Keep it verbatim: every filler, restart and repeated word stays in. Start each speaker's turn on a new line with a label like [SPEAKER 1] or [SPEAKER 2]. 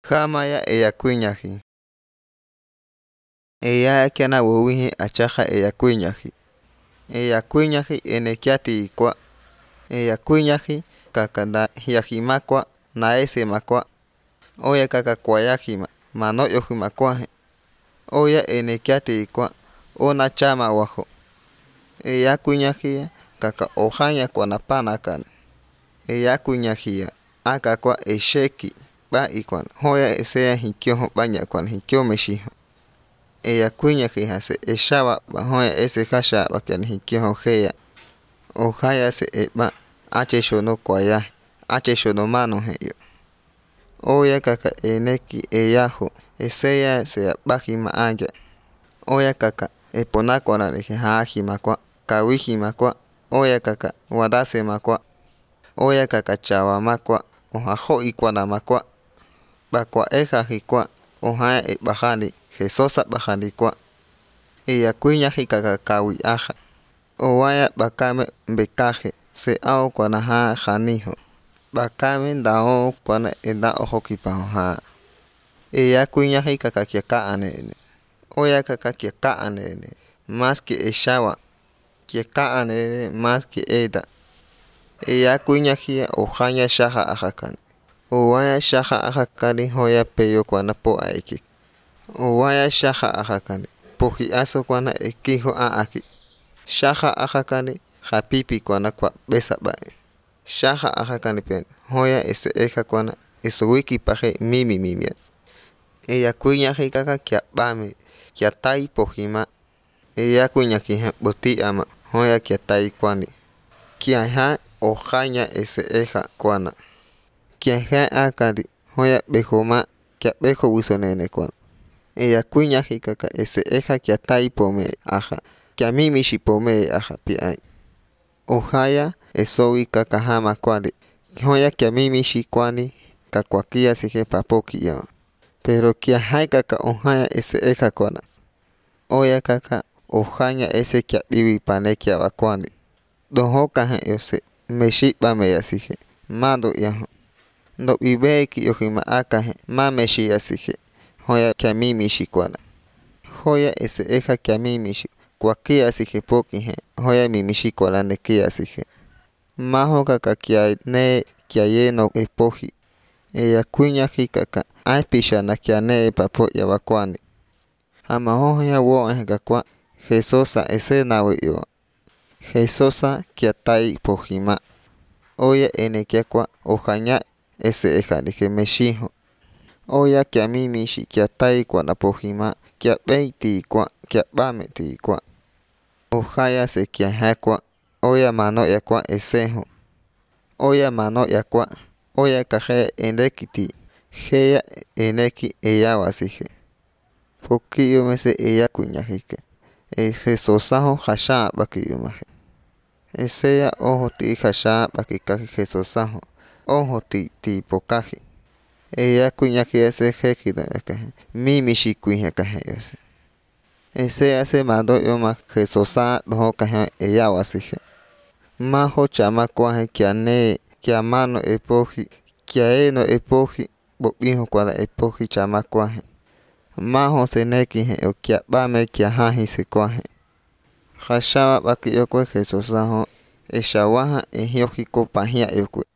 [SPEAKER 1] Jamaya eyakuiñaji. Eya kiana wowihi achaja eyakuiñaji. Eyakuiñaji enekiati kwa. Eyakuiñaji kakanda hiajimakwa naese makwa. Oya kakakwayajima manoyojimakwaje. Oya enekiati kwa ona chama wajo. Eyakuiñaji kaka ojaña kuanapanakan. Eyakuiñaji aka kwa esheki ba ikuan hoya esea hikiojo baña kuan hikio meshijo. Eyakuiñaji hase eshaba bahoya ese hasha bakian hikiojo heya. Ojaya se eba ache shono kwaya ache shono mano heyo. Oya kaka eneki eyajo esea se bajima anja. Oya kaka eponakwana neje hajima kwa kawihima kwa. Oya kaka wadase makwa. Oya kaka chawa makwa ojajo ikuana makwa. Bakwa ejaji kwa ojaya e bajani jesosa bajani kwa. Eyakuiñaji kaka kawi aja. Owaya bakame bekaje se ao kuana ha janijo. Bakame ndao kuana enda ojokipa oja. Eyakuiñaji kaka kiakaane. Oya kaka kiakaane más que eshawa. Kiakaane más que eda. Eyakuiñaji ojaña shaja ajakan. Owaya shaja ajakani hoya peyo kuana po aiki. Owaya shaja ajakani poji aso kuana ekijo aaki. Shaja ajakani japipi kuana kwa besa bae. Shaja ajakani pen hoya ese eja kuana eso wiki paje mimi mimi. Eyakuiñaji kaka kiabame kiatai pojima. Eyakuiñaji boti ama hoya kiatai kuani. Kiaja ojaña ese eja kuana. Kiaja akadi hoya bejoma kia bejo wisonene kuana. Eyakuiñaji kaka ese eja kiatai pome aja. Kia mimi shipome aja piai. Ojaya esowi kaka hama kuani. Hoya kia mimi shikuani kakwakia sije papoki ya. Pero kiaja kaka ojaya ese eja kuana. Oya kaka ojaña ese kia biwi panekia wakuani. Dohoka he yose meshipa meya sije. Mando yaho. No ibeki yojima akaje mameshi asije. Hoya kia mimi shikuana. Hoya ese eja kia mimi shi. Kwa kia sije poki he. Hoya mimi shikuana ne kia sije. Maho kaka kia ne kia yeno epoji. Eyakuiñaji kaka aipisha na kia ne papo ya wakuani. Hama hoya wo eja kwa jesosa ese nawe yo. Jesosa kia tai pojima. Oya ene kia kwa ojaña ese eja dije meshijo. Oya kia mimi shi kia tai kwa na pojima. Kia beiti kwa kia bameti kwa. Ojaya se kia hakwa. Oya mano ya kwa esejo. Oya mano ya kwa. Oya kaje enekiti. Heya eneki eyawa sije. Pokiyo mese eyakuiñajike. E jesosajo hasha baki yumaje. Esea ojo ti hasha baki kaji jesosajo. Ojo ti ti pokaji. Eyakuiñaji ese jekida kaje. Mimi shikuiña kaje yose. Esea se mando yoma jesosa dojo kaje eyawa sije. Majo chama kuaje kia ne kia mano epoji. Kia eno epoji. Bokijo kuala epoji chama kuaje. Majo seneki he o kia bame kia haji se kuaje. Hashawa baki yokwe jesosajo. Eshawaha e hiojiko pahia yokwe.